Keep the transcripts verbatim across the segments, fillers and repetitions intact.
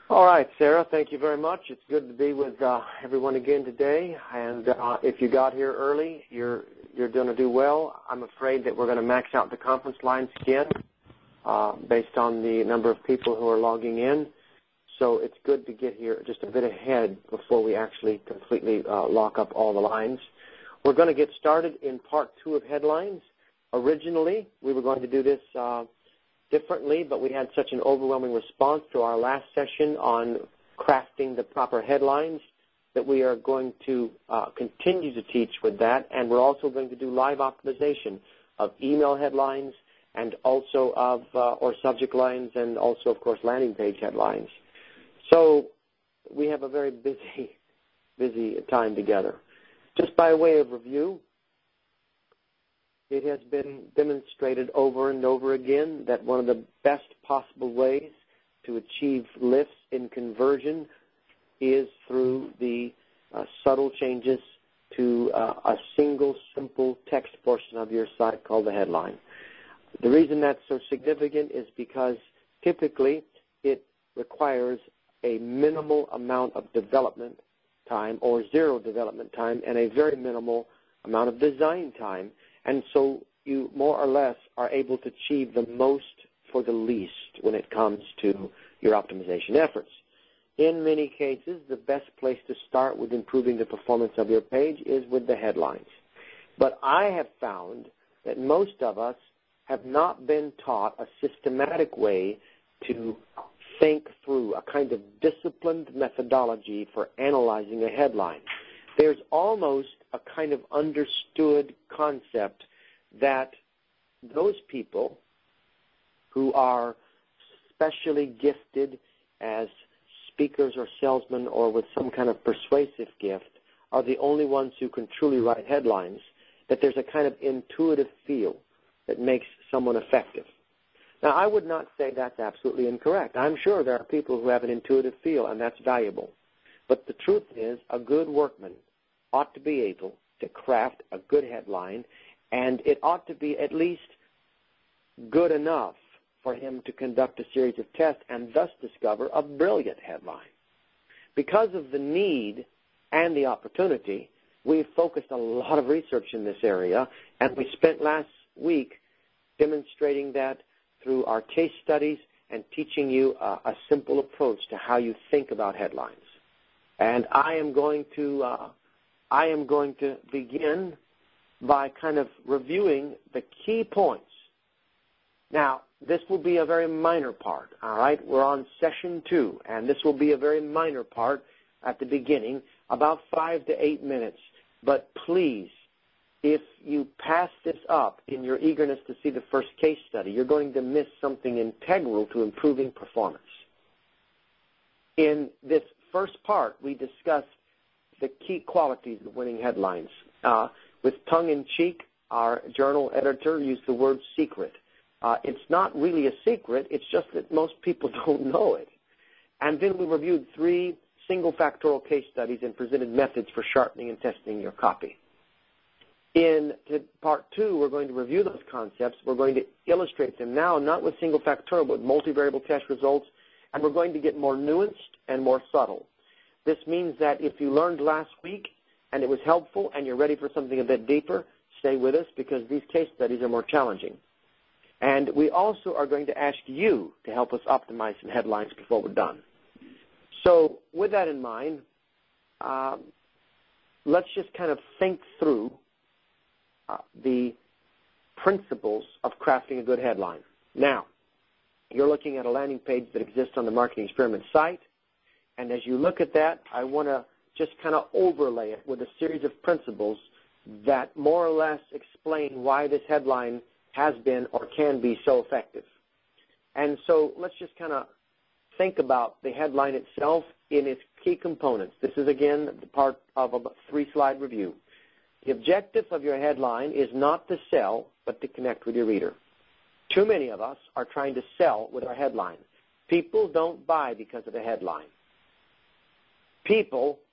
All right, Sarah, thank you very much. It's good to be with uh, everyone again today. And uh, if you got here early, you're you're going to do well. I'm afraid that we're going to max out the conference lines again uh, based on the number of people who are logging in. So it's good to get here just a bit ahead before we actually completely uh, lock up all the lines. We're going to get started in part two of headlines. Originally, we were going to do this uh, differently, but we had such an overwhelming response to our last session on crafting the proper headlines that we are going to uh, continue to teach with that, and we're also going to do live optimization of email headlines and also of, uh, or subject lines, and also, of course, landing page headlines. So we have a very busy, busy time together. Just by way of review, it has been demonstrated over and over again that one of the best possible ways to achieve lifts in conversion is through the uh, subtle changes to uh, a single, simple text portion of your site called the headline. The reason that's so significant is because typically it requires a minimal amount of development time or zero development time and a very minimal amount of design time. And so you more or less are able to achieve the most for the least when it comes to your optimization efforts. In many cases, the best place to start with improving the performance of your page is with the headlines. But I have found that most of us have not been taught a systematic way to think through a kind of disciplined methodology for analyzing a headline. There's almost a kind of understood concept that those people who are specially gifted as speakers or salesmen or with some kind of persuasive gift are the only ones who can truly write headlines, that there's a kind of intuitive feel that makes someone effective. Now, I would not say that's absolutely incorrect. I'm sure there are people who have an intuitive feel, and that's valuable. But the truth is, a good workman ought to be able to craft a good headline, and it ought to be at least good enough for him to conduct a series of tests and thus discover a brilliant headline. Because of the need and the opportunity, we've focused a lot of research in this area, and we spent last week demonstrating that through our case studies and teaching you a, a simple approach to how you think about headlines. And I am going to uh, I am going to begin by kind of reviewing the key points. Now, this will be a very minor part, all right? We're on session two, and this will be a very minor part at the beginning, about five to eight minutes. But please, if you pass this up in your eagerness to see the first case study, you're going to miss something integral to improving performance. In this first part, we discussed the key qualities of winning headlines. Uh, with tongue-in-cheek, our journal editor used the word secret. Uh, it's not really a secret. It's just that most people don't know it. And then we reviewed three single-factorial case studies and presented methods for sharpening and testing your copy. In part two, we're going to review those concepts. We're going to illustrate them now, not with single factorial, but with multivariable test results, and we're going to get more nuanced and more subtle. This means that if you learned last week and it was helpful and you're ready for something a bit deeper, stay with us because these case studies are more challenging. And we also are going to ask you to help us optimize some headlines before we're done. So with that in mind, um, let's just kind of think through Uh, the principles of crafting a good headline. Now, you're looking at a landing page that exists on the Marketing Experiment site, and as you look at that, I want to just kind of overlay it with a series of principles that more or less explain why this headline has been or can be so effective. And so let's just kind of think about the headline itself in its key components. This is, again, the part of a three-slide review. The objective of your headline is not to sell, but to connect with your reader. Too many of us are trying to sell with our headline. People don't buy because of a headline. People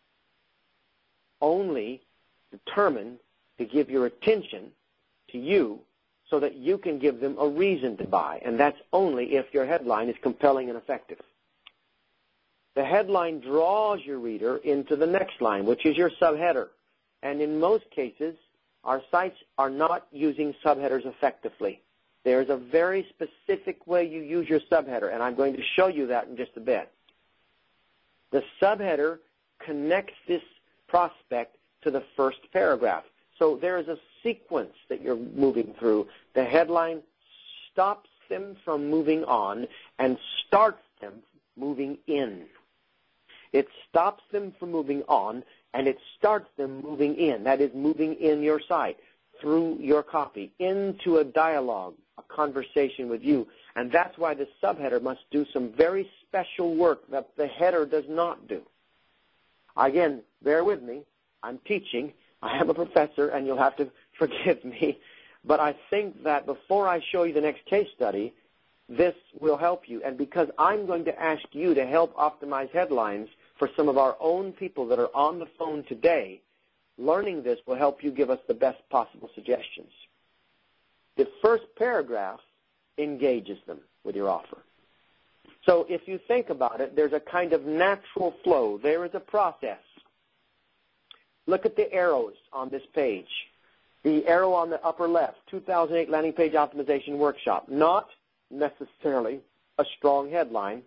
only determine to give your attention to you so that you can give them a reason to buy, and that's only if your headline is compelling and effective. The headline draws your reader into the next line, which is your subheader. And in most cases, our sites are not using subheaders effectively. There's a very specific way you use your subheader, and I'm going to show you that in just a bit. The subheader connects this prospect to the first paragraph. So there is a sequence that you're moving through. The headline stops them from moving on and starts them moving in. It stops them from moving on, and it starts them moving in. That is, moving in your site, through your copy, into a dialogue, a conversation with you. And that's why the subheader must do some very special work that the header does not do. Again, bear with me. I'm teaching. I am a professor, and you'll have to forgive me. But I think that before I show you the next case study, this will help you. And because I'm going to ask you to help optimize headlines for some of our own people that are on the phone today, learning this will help you give us the best possible suggestions. The first paragraph engages them with your offer. So if you think about it, there's a kind of natural flow. There is a process. Look at the arrows on this page. The arrow on the upper left, two thousand eight Landing Page Optimization Workshop. Not necessarily a strong headline.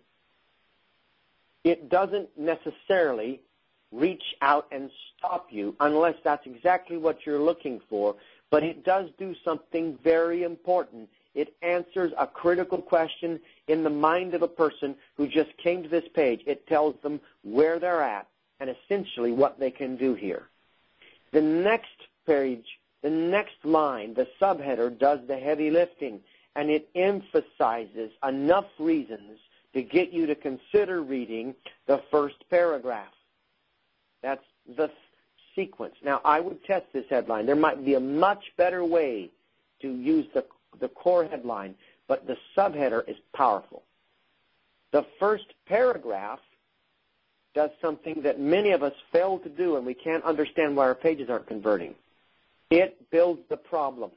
It doesn't necessarily reach out and stop you unless that's exactly what you're looking for, but it does do something very important. It answers a critical question in the mind of a person who just came to this page. It tells them where they're at and essentially what they can do here. The next page, the next line, the subheader, does the heavy lifting, and it emphasizes enough reasons to get you to consider reading the first paragraph. That's the sequence. Now, I would test this headline. There might be a much better way to use the, the core headline, but the subheader is powerful. The first paragraph does something that many of us fail to do, and we can't understand why our pages aren't converting. It builds the problem.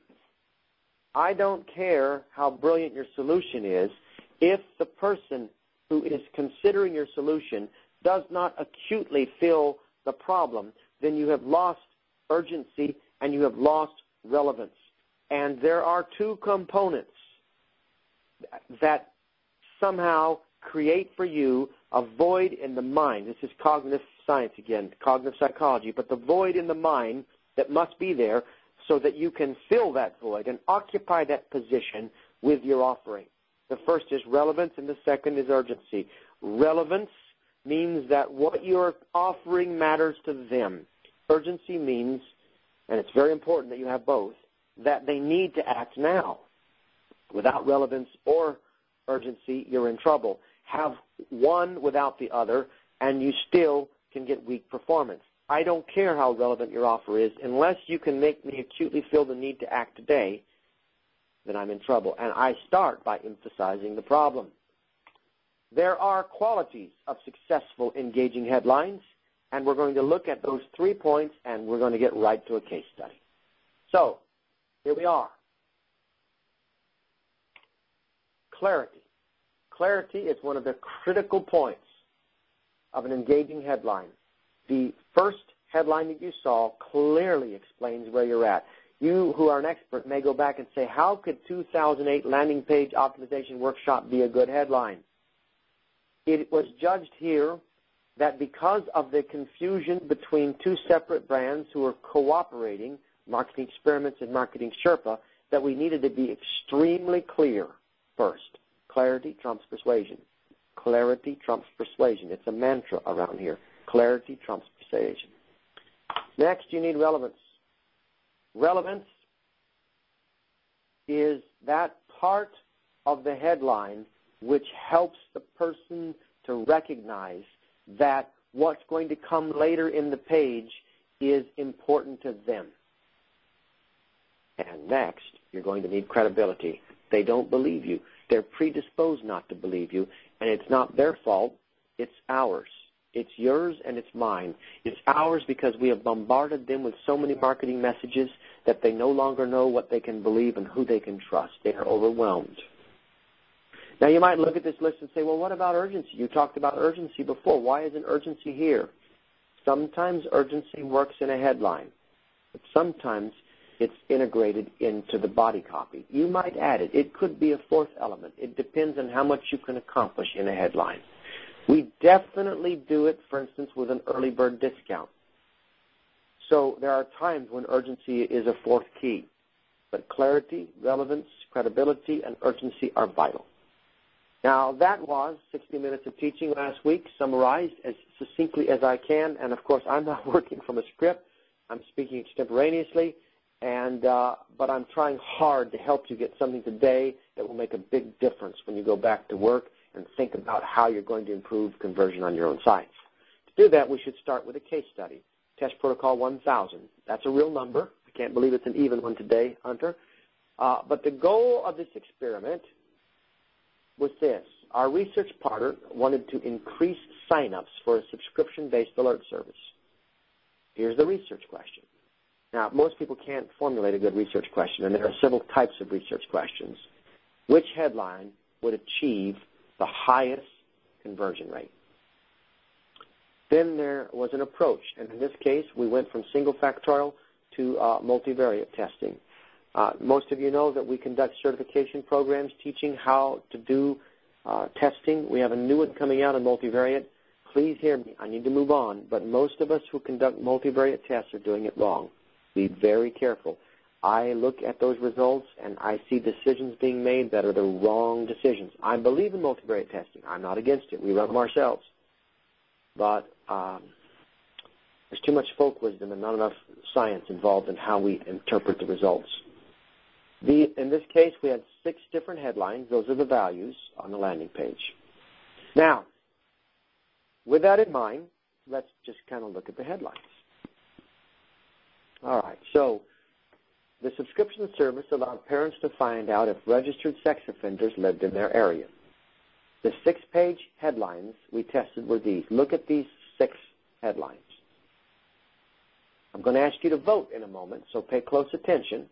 I don't care how brilliant your solution is. If the person who is considering your solution does not acutely feel the problem, then you have lost urgency and you have lost relevance. And there are two components that somehow create for you a void in the mind. This is cognitive science again, cognitive psychology, but the void in the mind that must be there so that you can fill that void and occupy that position with your offering. The first is relevance, and the second is urgency. Relevance means that what you're offering matters to them. Urgency means, and it's very important that you have both, that they need to act now. Without relevance or urgency, you're in trouble. Have one without the other, and you still can get weak performance. I don't care how relevant your offer is. Unless you can make me acutely feel the need to act today, then I'm in trouble. And I start by emphasizing the problem. There are qualities of successful engaging headlines, and we're going to look at those three points, and we're going to get right to a case study. So, here we are. Clarity. Clarity is one of the critical points of an engaging headline. The first headline that you saw clearly explains where you're at. You who are an expert may go back and say, how could two thousand eight Landing Page Optimization Workshop be a good headline? It was judged here that because of the confusion between two separate brands who were cooperating, Marketing Experiments and Marketing Sherpa, that we needed to be extremely clear first. Clarity trumps persuasion. Clarity trumps persuasion. It's a mantra around here. Clarity trumps persuasion. Next, you need relevance. Relevance is that part of the headline which helps the person to recognize that what's going to come later in the page is important to them. And next, you're going to need credibility. They don't believe you. They're predisposed not to believe you, and it's not their fault. It's ours. It's yours and it's mine. It's ours because we have bombarded them with so many marketing messages that they no longer know what they can believe and who they can trust. They are overwhelmed. Now, you might look at this list and say, well, what about urgency? You talked about urgency before. Why isn't urgency here? Sometimes urgency works in a headline, but sometimes it's integrated into the body copy. You might add it. It could be a fourth element. It depends on how much you can accomplish in a headline. We definitely do it, for instance, with an early bird discount. So there are times when urgency is a fourth key, but clarity, relevance, credibility, and urgency are vital. Now, that was sixty minutes of teaching last week, summarized as succinctly as I can. And, of course, I'm not working from a script. I'm speaking extemporaneously. And uh, but I'm trying hard to help you get something today that will make a big difference when you go back to work and think about how you're going to improve conversion on your own sites. To do that, we should start with a case study. Test Protocol one thousand. That's a real number. I can't believe it's an even one today, Hunter. Uh, but the goal of this experiment was this. Our research partner wanted to increase sign-ups for a subscription-based alert service. Here's the research question. Now, most people can't formulate a good research question, and there are several types of research questions. Which headline would achieve the highest conversion rate? Then there was an approach, and in this case, we went from single factorial to uh, multivariate testing. Uh, most of you know that we conduct certification programs teaching how to do uh, testing. We have a new one coming out on multivariate. Please hear me. I need to move on, but most of us who conduct multivariate tests are doing it wrong. Be very careful. I look at those results, and I see decisions being made that are the wrong decisions. I believe in multivariate testing. I'm not against it. We run them ourselves. But um, there's too much folk wisdom and not enough science involved in how we interpret the results. The, in this case, we had six different headlines. Those are the values on the landing page. Now, with that in mind, let's just kind of look at the headlines. All right, so the subscription service allowed parents to find out if registered sex offenders lived in their area. The six-page headlines we tested were these. Look at these six headlines. I'm going to ask you to vote in a moment, so pay close attention.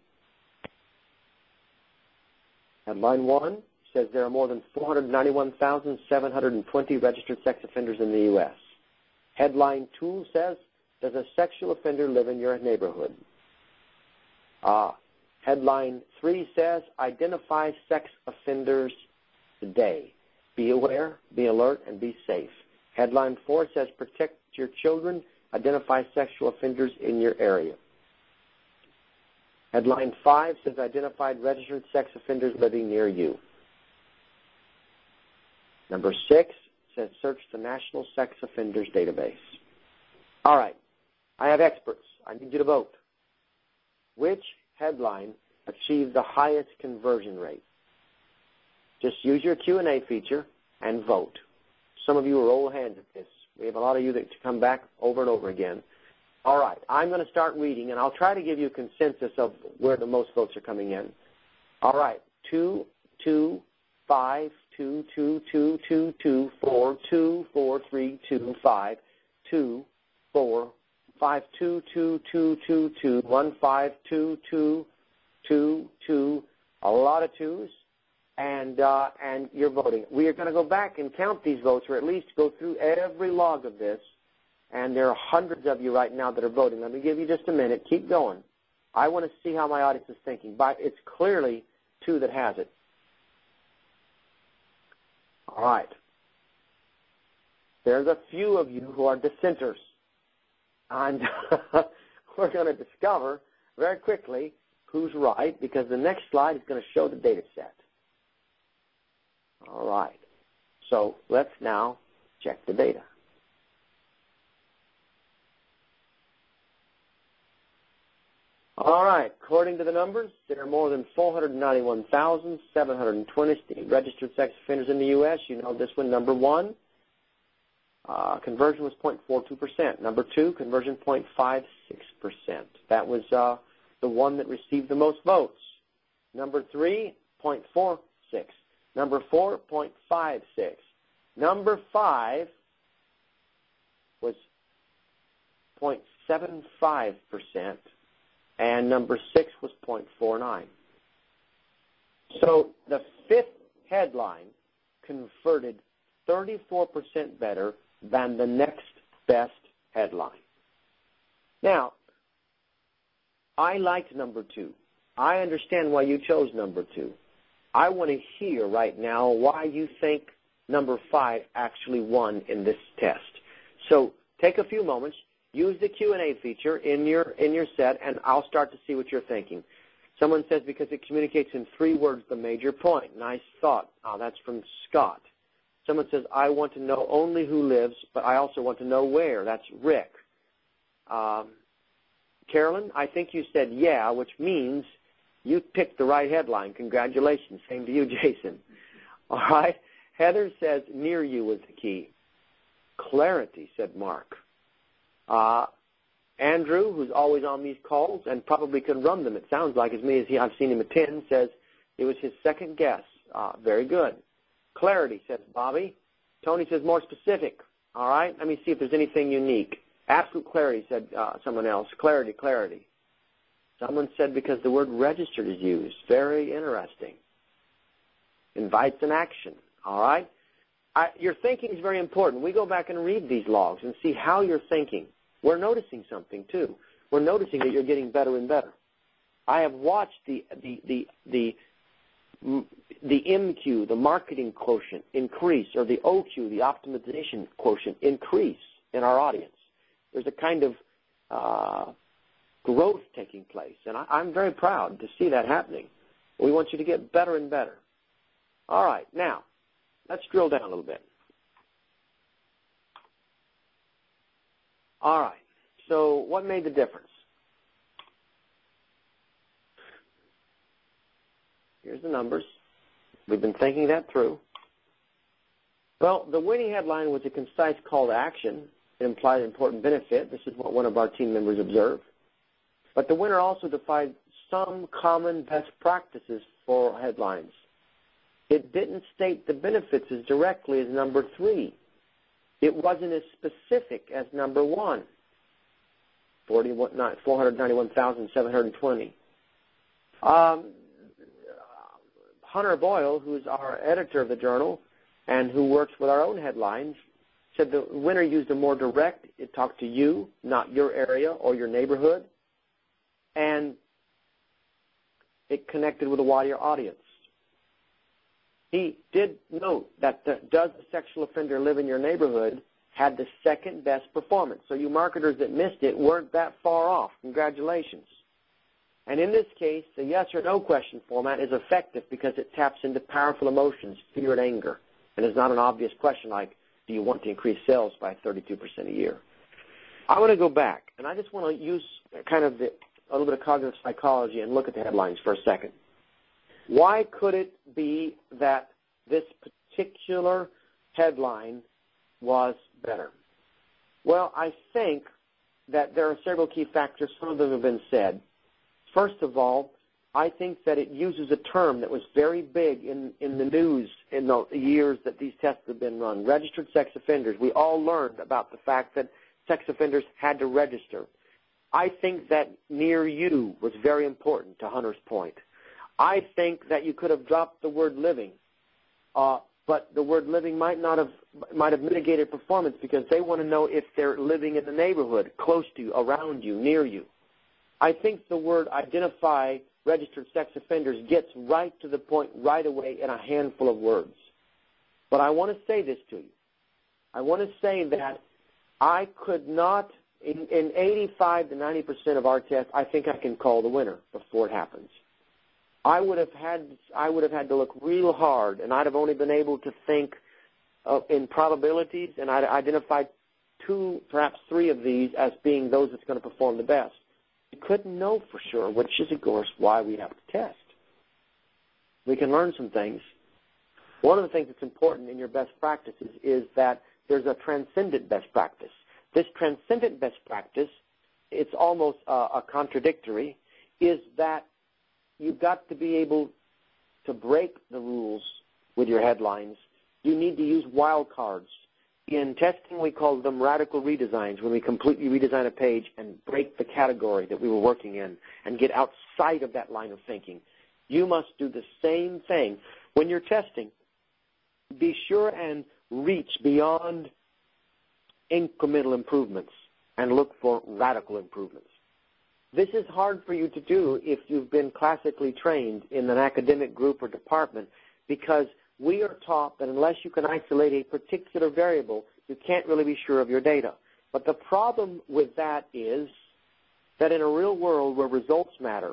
Headline one says there are more than four hundred ninety-one thousand seven hundred twenty registered sex offenders in the U S Headline two says, does a sexual offender live in your neighborhood? Uh, headline three says, identify sex offenders today. Be aware, be alert, and be safe. Headline four says, protect your children, identify sexual offenders in your area. Headline five says, identified registered sex offenders living near you. Number six says, search the National Sex Offenders Database. All right. I have experts. I need you to vote. Which headline achieved the highest conversion rate? Just use your Q and A feature and vote. Some of you are old hands at this. We have a lot of you that come back over and over again. All right. I'm going to start reading, and I'll try to give you a consensus of where the most votes are coming in. All right. Two, two, five, two, two, two, two, two, four, two, four, three, two, five, two, four, five, two, two, two, two, two, one, five, two, two, two, two, a lot of twos, and uh, and you're voting. We are going to go back and count these votes, or at least go through every log of this, and there are hundreds of you right now that are voting. Let me give you just a minute. Keep going. I want to see how my audience is thinking. But it's clearly two that has it. All right. There's a few of you who are dissenters. And we're going to discover very quickly who's right, because the next slide is going to show the data set. All right. So let's now check the data. All right. According to the numbers, there are more than four hundred ninety-one thousand seven hundred twenty registered sex offenders in the U S You know this one, number one. Uh, conversion was zero point four two percent. Number two, conversion zero point five six percent. That was uh, the one that received the most votes. Number three, zero point four six. Number four, zero point five six. Number five was zero point seven five percent. And number six was zero point four nine. So the fifth headline converted thirty-four percent better than the next best headline. Now, I liked number two. I understand why you chose number two. I want to hear right now why you think number five actually won in this test. So take a few moments, use the Q and A feature in your in your set, and I'll start to see what you're thinking. Someone says because it communicates in three words the major point. Nice thought. Oh, that's from Scott. Someone says, I want to know only who lives, but I also want to know where. That's Rick. Um, Carolyn, I think you said yeah, which means you picked the right headline. Congratulations. Same to you, Jason. All right. Heather says near you was the key. Clarity, said Mark. Uh, Andrew, who's always on these calls and probably can run them, it sounds like, as me as he, I've seen him attend, says it was his second guess. Uh, very good. Clarity, says Bobby. Tony says more specific. All right. Let me see if there's anything unique. Absolute clarity, said uh, someone else. Clarity, clarity. Someone said because the word registered is used. Very interesting. Invites an action. All right? I, your thinking is very important. We go back and read these logs and see how you're thinking. We're noticing something, too. We're noticing that you're getting better and better. I have watched the the the the, the M Q, the marketing quotient, increase, or the O Q, the optimization quotient, increase in our audience. There's a kind of uh, growth taking place, and I, I'm very proud to see that happening. We want you to get better and better. All right, now, let's drill down a little bit. All right, so what made the difference? Here's the numbers. We've been thinking that through. Well, the winning headline was a concise call to action. It implied an important benefit. This is what one of our team members observed. But the winner also defined some common best practices for headlines. It didn't state the benefits as directly as number three. It wasn't as specific as number one, four hundred ninety-one thousand seven hundred twenty. Um, Hunter Boyle, who's our editor of the journal and who works with our own headlines, said the winner used a more direct, it talked to you, not your area or your neighborhood, and it connected with a wider audience. He did note that the Does the Sexual Offender Live in Your Neighborhood had the second best performance. So you marketers that missed it weren't that far off. Congratulations. And in this case, the yes or no question format is effective because it taps into powerful emotions, fear and anger. And it's not an obvious question like, do you want to increase sales by thirty-two percent a year? I want to go back, and I just want to use kind of the, a little bit of cognitive psychology and look at the headlines for a second. Why could it be that this particular headline was better? Well, I think that there are several key factors. Some of them have been said. First of all, I think that it uses a term that was very big in, in the news in the years that these tests have been run, registered sex offenders. We all learned about the fact that sex offenders had to register. I think that near you was very important to Hunter's point. I think that you could have dropped the word living, uh, but the word living might not have might have mitigated performance because they want to know if they're living in the neighborhood, close to you, around you, near you. I think the word identify registered sex offenders gets right to the point right away in a handful of words. But I want to say this to you. I want to say that I could not, in, in eighty-five to ninety percent of our tests, I think I can call the winner before it happens. I would have had I would have had to look real hard, and I'd have only been able to think uh, in probabilities, and I'd identified two, perhaps three of these as being those that's going to perform the best. We couldn't know for sure, which is, of course, why we have to test. We can learn some things. One of the things that's important in your best practices is that there's a transcendent best practice. This transcendent best practice, it's almost uh, a contradictory, is that you've got to be able to break the rules with your headlines. You need to use wild cards. In testing, we call them radical redesigns, when we completely redesign a page and break the category that we were working in and get outside of that line of thinking. You must do the same thing when you're testing. be sure and reach beyond incremental improvements and look for radical improvements. This is hard for you to do if you've been classically trained in an academic group or department, because we are taught that unless you can isolate a particular variable, you can't really be sure of your data. But the problem with that is that in a real world where results matter,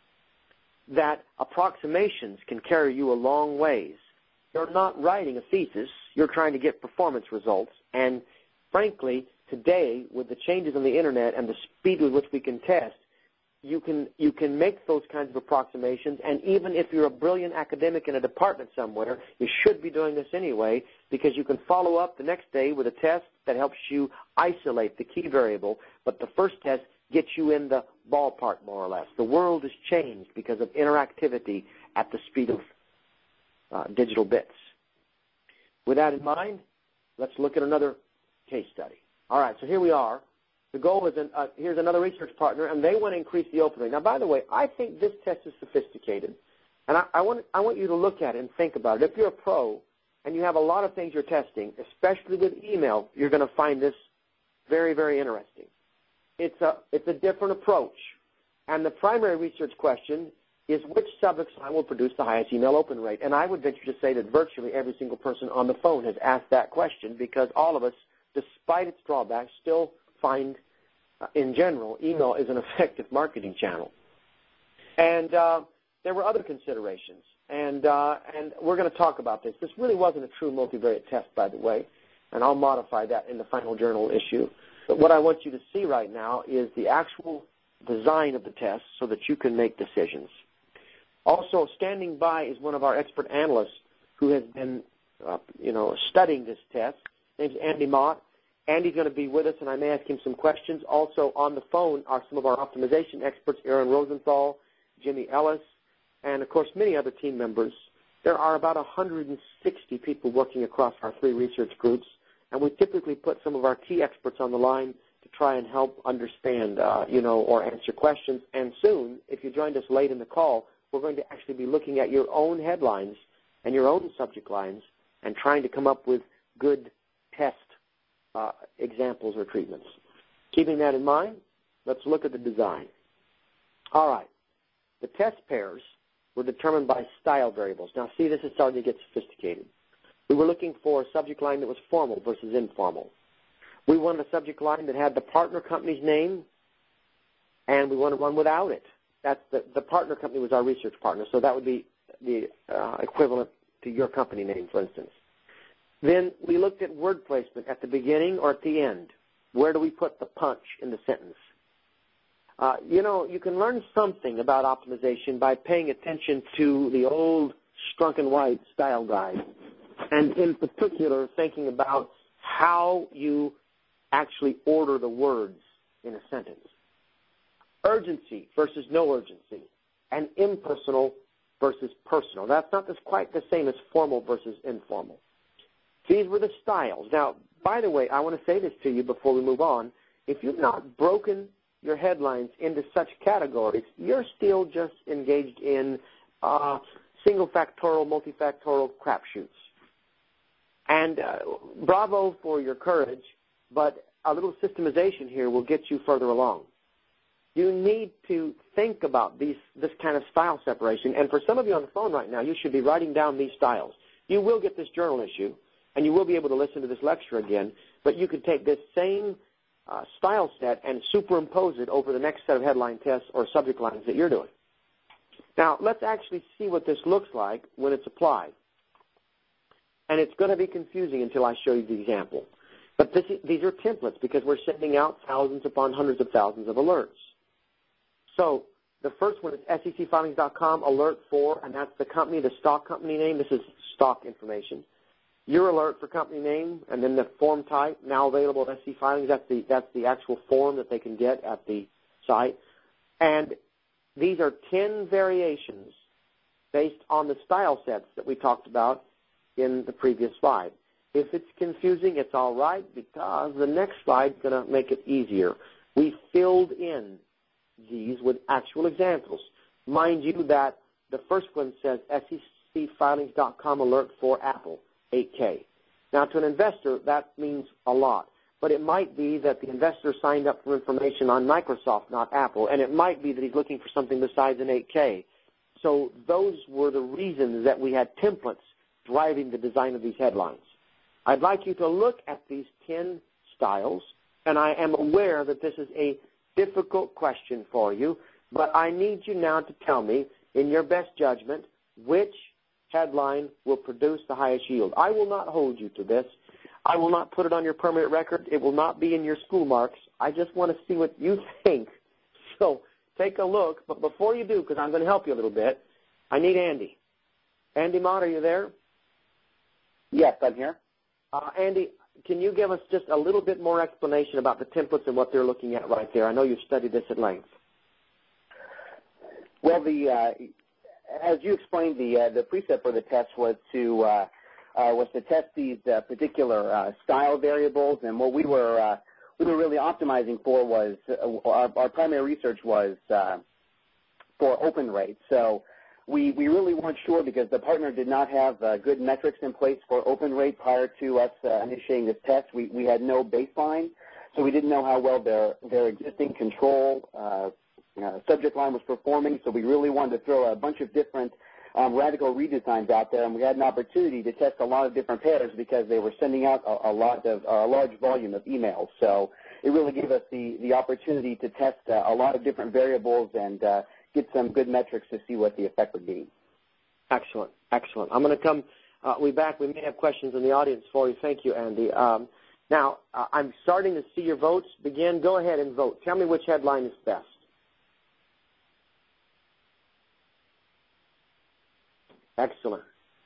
that approximations can carry you a long ways. You're not writing a thesis. You're trying to get performance results. And frankly, today, with the changes on the Internet and the speed with which we can test, you can you can make those kinds of approximations. And even if you're a brilliant academic in a department somewhere, you should be doing this anyway, because you can follow up the next day with a test that helps you isolate the key variable. But the first test gets you in the ballpark, more or less. The world has changed because of interactivity at the speed of uh, digital bits. With that in mind, let's look at another case study. All right, so here we are. The goal is, an, uh, here's another research partner, and they want to increase the open rate. Now, by the way, I think this test is sophisticated, and I, I, want, I want you to look at it and think about it. If you're a pro and you have a lot of things you're testing, especially with email, you're going to find this very, very interesting. It's a, it's a different approach, and the primary research question is which subject line will produce the highest email open rate. And I would venture to say that virtually every single person on the phone has asked that question, because all of us, despite its drawbacks, still find, uh, in general, email is an effective marketing channel. And uh, there were other considerations, and, uh, and we're going to talk about this. This really wasn't a true multivariate test, by the way, and I'll modify that in the final journal issue. But what I want you to see right now is the actual design of the test so that you can make decisions. Also, standing by is one of our expert analysts who has been, uh, you know, studying this test. His name's Andy Mott. Andy's going to be with us, and I may ask him some questions. Also on the phone are some of our optimization experts, Aaron Rosenthal, Jimmy Ellis, and, of course, many other team members. There are about one hundred sixty people working across our three research groups, and we typically put some of our key experts on the line to try and help understand, uh, you know, or answer questions. And soon, if you joined us late in the call, we're going to actually be looking at your own headlines and your own subject lines and trying to come up with good test uh, examples or treatments. Keeping that in mind, let's look at the design. All right. The test pairs were determined by style variables. Now, see, this is starting to get sophisticated. We were looking for a subject line that was formal versus informal. We wanted a subject line that had the partner company's name, and we wanted one without it. That's the, the partner company was our research partner, so that would be the uh, equivalent to your company name, for instance. Then we looked at word placement at the beginning or at the end. Where do we put the punch in the sentence? Uh, you know, you can learn something about optimization by paying attention to the old Strunk and White style guide, and in particular thinking about how you actually order the words in a sentence. Urgency versus no urgency, and impersonal versus personal. That's not this quite the same as formal versus informal. These were the styles. Now, by the way, I want to say this to you before we move on. If you've not broken your headlines into such categories, you're still just engaged in uh, single factorial, multifactorial crapshoots. And uh, bravo for your courage, but a little systemization here will get you further along. You need to think about these, this kind of style separation. And for some of you on the phone right now, you should be writing down these styles. You will get this journal issue, and you will be able to listen to this lecture again, but you could take this same uh, style set and superimpose it over the next set of headline tests or subject lines that you're doing. Now, let's actually see what this looks like when it's applied. And it's going to be confusing until I show you the example. But this, these are templates because we're sending out thousands upon hundreds of thousands of alerts. So the first one is S E C filings dot com alert for, and that's the company, the stock company name. This is stock information. Your alert for company name, and then the form type, now available at S E C Filings. That's the, that's the actual form that they can get at the site. And these are ten variations based on the style sets that we talked about in the previous slide. If it's confusing, it's all right, because the next slide is going to make it easier. We filled in these with actual examples. Mind you that the first one says S E C filings dot com alert for Apple. eight K. Now, to an investor, that means a lot. But it might be that the investor signed up for information on Microsoft, not Apple, and it might be that he's looking for something besides an eight K. So those were the reasons that we had templates driving the design of these headlines. I'd like you to look at these ten styles, and I am aware that this is a difficult question for you, but I need you now to tell me, in your best judgment, which headline will produce the highest yield. I will not hold you to this. I will not put it on your permanent record. It will not be in your school marks. I just want to see what you think. So take a look. But before you do, because I'm going to help you a little bit, I need Andy. Andy Mott, are you there? Yes, I'm here. Uh, Andy, can you give us just a little bit more explanation about the templates and what they're looking at right there? I know you've studied this at length. Well, the uh, as you explained, the uh, the precept for the test was to uh, uh, was to test these uh, particular uh, style variables, and what we were uh, we were really optimizing for was uh, our, our primary research was uh, for open rate. So we we really weren't sure because the partner did not have uh, good metrics in place for open rate prior to us uh, initiating this test. We we had no baseline, so we didn't know how well their their existing control Uh, Uh, subject line was performing, so we really wanted to throw a bunch of different um, radical redesigns out there, and we had an opportunity to test a lot of different pairs because they were sending out a, a lot of uh, a large volume of emails. So it really gave us the the opportunity to test uh, a lot of different variables and uh, get some good metrics to see what the effect would be. Excellent, excellent. I'm going to come. Uh, we back. We may have questions in the audience for you. Thank you, Andy. Um, now uh, I'm starting to see your votes begin. Go ahead and vote. Tell me which headline is best. Excellent.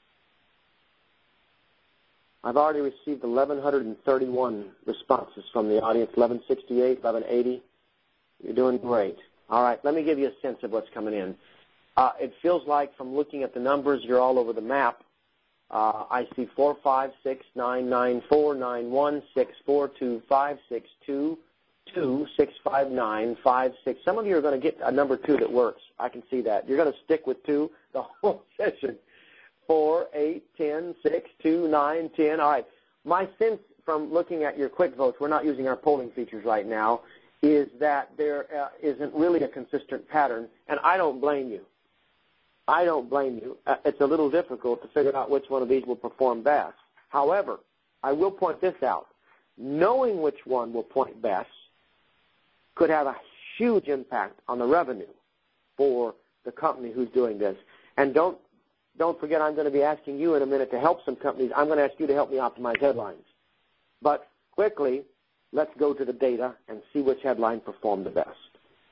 I've already received eleven thirty-one responses from the audience, eleven sixty-eight, eleven eighty. You're doing great. All right, let me give you a sense of what's coming in. Uh, it feels like from looking at the numbers, you're all over the map. Uh, I see four, five, six, nine, nine, four, nine, one, six, four, two, five, six, two, two, six, five, nine, five, six. Some of you are going to get a number two that works. I can see that. You're going to stick with two the whole session. Four, eight, ten, six, two, nine, ten. All right. My sense from looking at your quick votes, we're not using our polling features right now, is that there uh, isn't really a consistent pattern, and I don't blame you. I don't blame you. Uh, it's a little difficult to figure out which one of these will perform best. However, I will point this out. Knowing which one will point best could have a huge impact on the revenue for the company who's doing this. And don't Don't forget, I'm going to be asking you in a minute to help some companies. I'm going to ask you to help me optimize headlines. But quickly, let's go to the data and see which headline performed the best.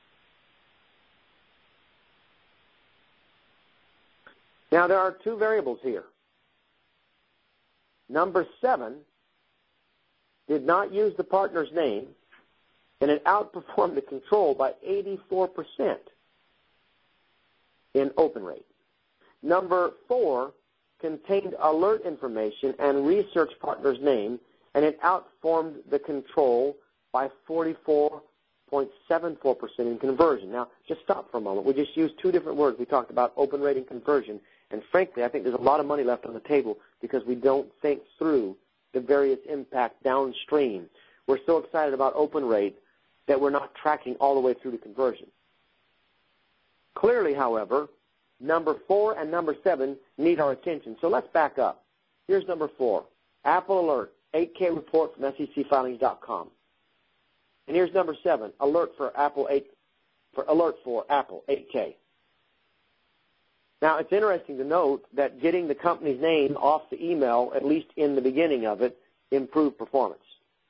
Now, there are two variables here. Number seven did not use the partner's name, and it outperformed the control by eighty-four percent in open rate. Number four contained alert information and research partner's name, and it outperformed the control by forty-four point seven four percent in conversion. Now, just stop for a moment. We just used two different words. We talked about open rate and conversion, and frankly, I think there's a lot of money left on the table because we don't think through the various impact downstream. We're so excited about open rate that we're not tracking all the way through to conversion. Clearly, however, number four and number seven need our attention. So let's back up. Here's number four, Apple Alert, eight K report from S E C filings dot com. And here's number seven, alert for Apple eight, for alert for Apple eight K. Now, it's interesting to note that getting the company's name off the email, at least in the beginning of it, improved performance.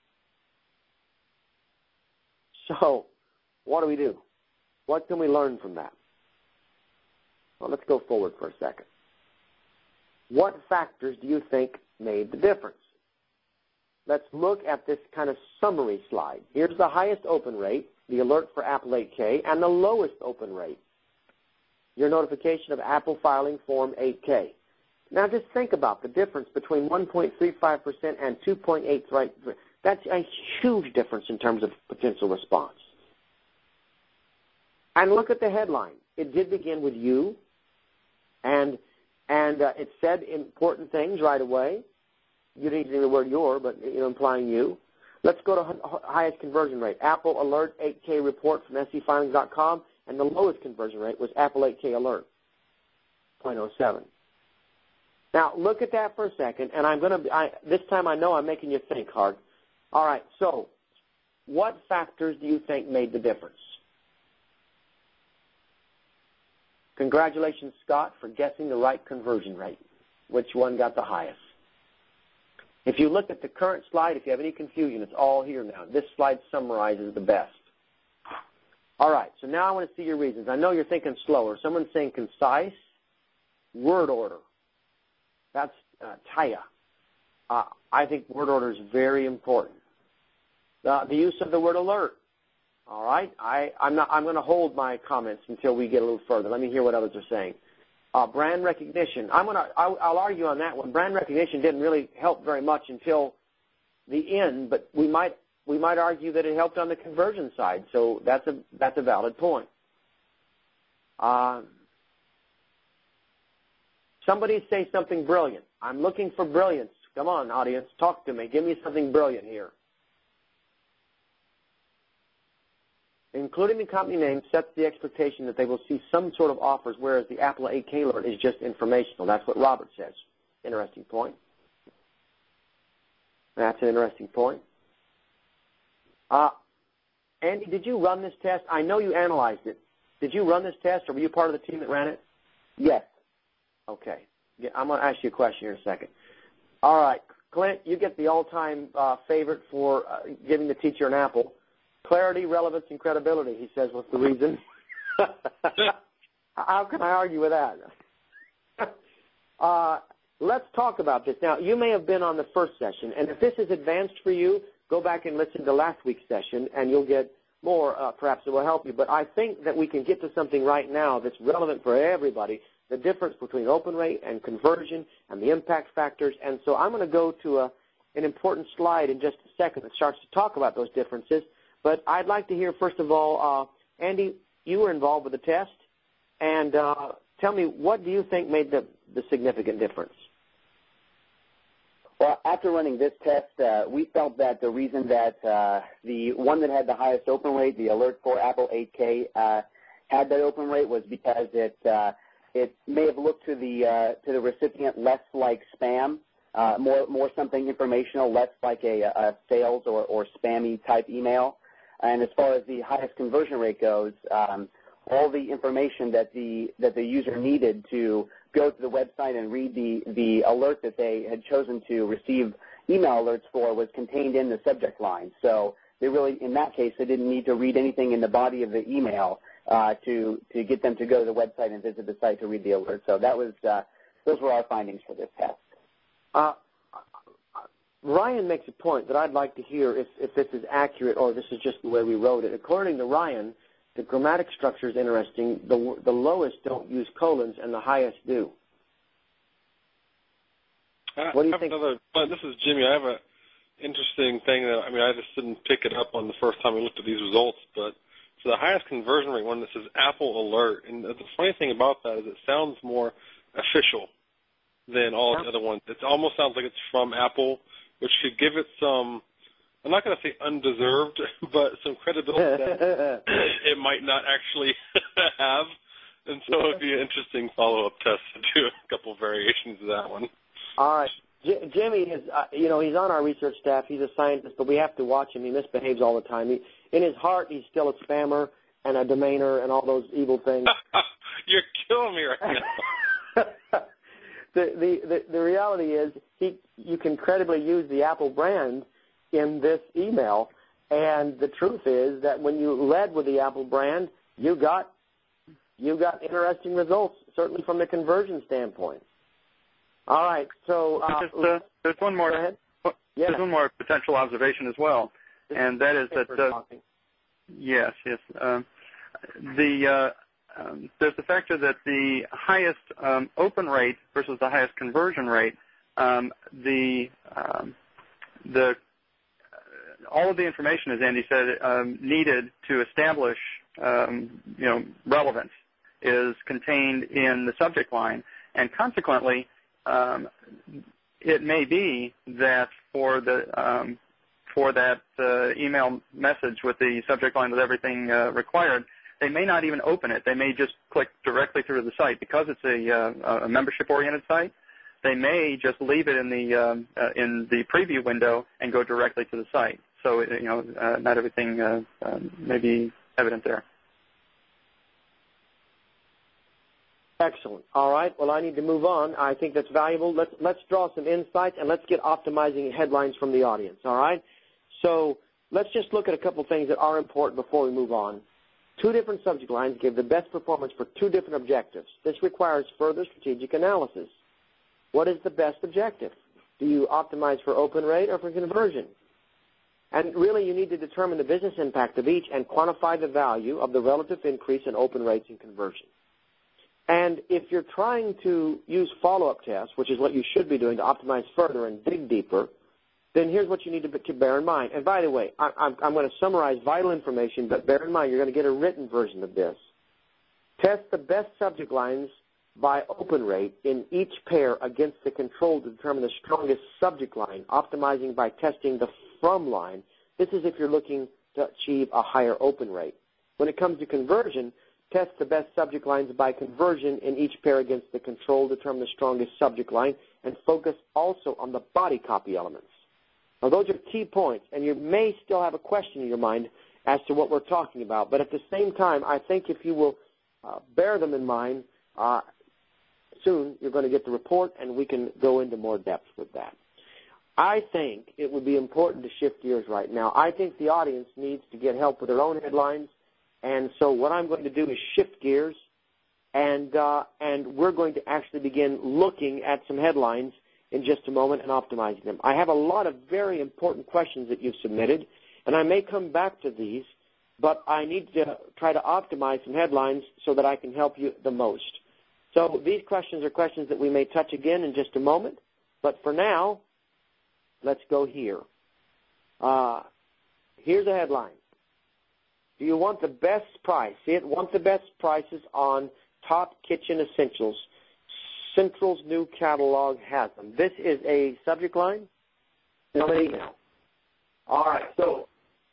So what do we do? What can we learn from that? Well, let's go forward for a second. What factors do you think made the difference? Let's look at this kind of summary slide. Here's the highest open rate, the alert for Apple eight K, and the lowest open rate, your notification of Apple filing Form eight K. Now just think about the difference between one point three five percent and two point eight three percent. That's a huge difference in terms of potential response. And look at the headline. It did begin with you. And and uh, it said important things right away. you didn't use the word your, but you know, implying you. Let's go to highest conversion rate. Apple Alert eight K report from S E filings dot com, and the lowest conversion rate was Apple eight K Alert, zero point zero seven. Now, look at that for a second, and I'm going to, I, this time I know I'm making you think hard. All right, so what factors do you think made the difference? Congratulations, Scott, for guessing the right conversion rate. Which one got the highest? If you look at the current slide, if you have any confusion, it's all here now. This slide summarizes the best. All right, so now I want to see your reasons. I know you're thinking slower. Someone's saying concise, word order. That's uh, Taya. Uh, I think word order is very important. Uh, the use of the word alert. All right, I, I'm not. I'm going to hold my comments until we get a little further. Let me hear what others are saying. Uh, brand recognition. I'm going to. I'll, I'll argue on that one. Brand recognition didn't really help very much until the end, but we might we might argue that it helped on the conversion side. So that's a that's a valid point. Uh, somebody say something brilliant. I'm looking for brilliance. Come on, audience, talk to me. Give me something brilliant here. Including the company name sets the expectation that they will see some sort of offers, whereas the Apple eight K alert is just informational. That's what Robert says. Interesting point. That's an interesting point. Uh, Andy, did you run this test? I know you analyzed it. Did you run this test, or were you part of the team that ran it? Yes. Okay. Yeah, I'm going to ask you a question here in a second. All right. Clint, you get the all-time uh, favorite for uh, giving the teacher an apple. Clarity, relevance, and credibility, he says, was the reason. How can I argue with that? uh, let's talk about this. Now, you may have been on the first session, and if this is advanced for you, go back and listen to last week's session, and you'll get more, uh, perhaps it will help you. But I think that we can get to something right now that's relevant for everybody, the difference between open rate and conversion and the impact factors. And so I'm going to go to a, an important slide in just a second that starts to talk about those differences. But I'd like to hear, first of all, uh, Andy, you were involved with the test, and uh, tell me, what do you think made the, the significant difference? Well, after running this test, uh, we felt that the reason that uh, the one that had the highest open rate, the Alert for Apple eight K, uh, had that open rate was because it uh, it may have looked to the uh, to the recipient less like spam. Uh, more, more something informational, less like a, a sales or, or spammy type email. And as far as the highest conversion rate goes, um, all the information that the that the user needed to go to the website and read the, the alert that they had chosen to receive email alerts for was contained in the subject line. So they really, in that case, they didn't need to read anything in the body of the email uh, to to get them to go to the website and visit the site to read the alert. So that was uh, those were our findings for this test. Uh, Ryan makes a point that I'd like to hear if, if this is accurate or this is just the way we wrote it. According to Ryan, the grammatic structure is interesting. The, the lowest don't use colons and the highest do. I what do you have think? Another, this is Jimmy. I have an interesting thing that, I mean, I just didn't pick it up on the first time we looked at these results, but for the highest conversion rate one that says Apple Alert, and the funny thing about that is it sounds more official than all the other ones. It almost sounds like it's from Apple, which should give it some, I'm not going to say undeserved, but some credibility that it might not actually have. And so it would be an interesting follow-up test to do a couple variations of that one. All right. J- Jimmy is, uh, you know, he's on our research staff. He's a scientist, but we have to watch him. He misbehaves all the time. He, in his heart, he's still a spammer and a domainer and all those evil things. You're killing me right now. The, the, the, the reality is he, you can credibly use the Apple brand in this email, and the truth is that when you led with the Apple brand, you got you got interesting results, certainly from the conversion standpoint. All right, so uh, Just, uh, there's one more. Go ahead. There's Yeah. one more potential observation as well, This and that is that uh, yes, yes, um, the uh, Um, there's the factor that the highest um, open rate versus the highest conversion rate, um, the um, the uh, all of the information, as Andy said, um, needed to establish um, you know relevance is contained in the subject line, and consequently, um, it may be that for the um, for that uh, email message with the subject line with everything uh, required, they may not even open it. They may just click directly through the site because it's a, uh, a membership-oriented site. They may just leave it in the um, uh, in the preview window and go directly to the site. So you know, uh, not everything uh, uh, may be evident there. Excellent. All right. Well, I need to move on. I think that's valuable. Let's let's draw some insights and let's get optimizing headlines from the audience. All right. So let's just look at a couple things that are important before we move on. Two different subject lines give the best performance for two different objectives. This requires further strategic analysis. What is the best objective? Do you optimize for open rate or for conversion? And really, you need to determine the business impact of each and quantify the value of the relative increase in open rates and conversion. And if you're trying to use follow-up tests, which is what you should be doing to optimize further and dig deeper, then here's what you need to, to bear in mind. And by the way, I, I'm, I'm going to summarize vital information, but bear in mind you're going to get a written version of this. Test the best subject lines by open rate in each pair against the control to determine the strongest subject line, optimizing by testing the from line. This is if you're looking to achieve a higher open rate. When it comes to conversion, test the best subject lines by conversion in each pair against the control, determine the strongest subject line, and focus also on the body copy elements. Now, those are key points, and you may still have a question in your mind as to what we're talking about. But at the same time, I think if you will uh, bear them in mind, uh, soon you're going to get the report, and we can go into more depth with that. I think it would be important to shift gears right now. I think the audience needs to get help with their own headlines, and so what I'm going to do is shift gears, and uh, and we're going to actually begin looking at some headlines in just a moment and optimizing them. I have a lot of very important questions that you've submitted, and I may come back to these, but I need to try to optimize some headlines so that I can help you the most. So these questions are questions that we may touch again in just a moment, but for now, let's go here. Uh, here's a headline. Do you want the best price? See it? Want the best prices on top kitchen essentials. Central's new catalog has them. This is a subject line. Somebody email. All right. So,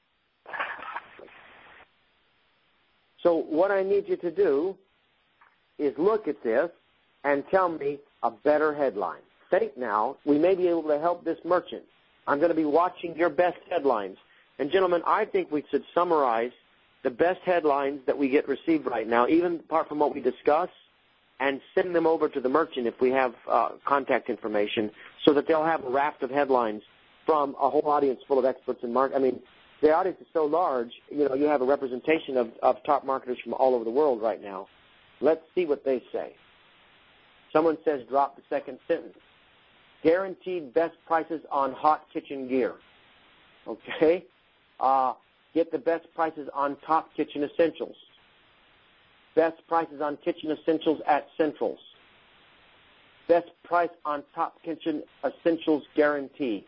so what I need you to do is look at this and tell me a better headline. Think now. We may be able to help this merchant. I'm going to be watching your best headlines. And, gentlemen, I think we should summarize the best headlines that we get received right now, even apart from what we discuss, and send them over to the merchant if we have uh, contact information so that they'll have a raft of headlines from a whole audience full of experts in market. I mean, the audience is so large, you know, you have a representation of, of top marketers from all over the world right now. Let's see what they say. Someone says drop the second sentence. Guaranteed best prices on hot kitchen gear. Okay? Uh, get the best prices on top kitchen essentials. Best prices on kitchen essentials at Central's. Best price on top kitchen essentials guarantee.